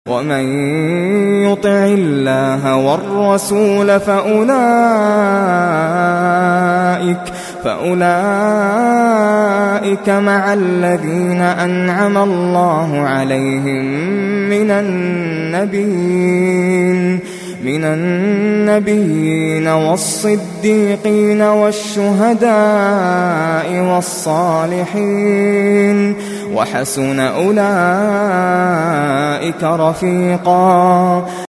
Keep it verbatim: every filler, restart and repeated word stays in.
ومن يطع الله والرسول فأولئك, فأولئك مع الذين أنعم الله عليهم من النبيين من النبيين والصديقين والشهداء والصالحين وحسن أولئك رفيقا.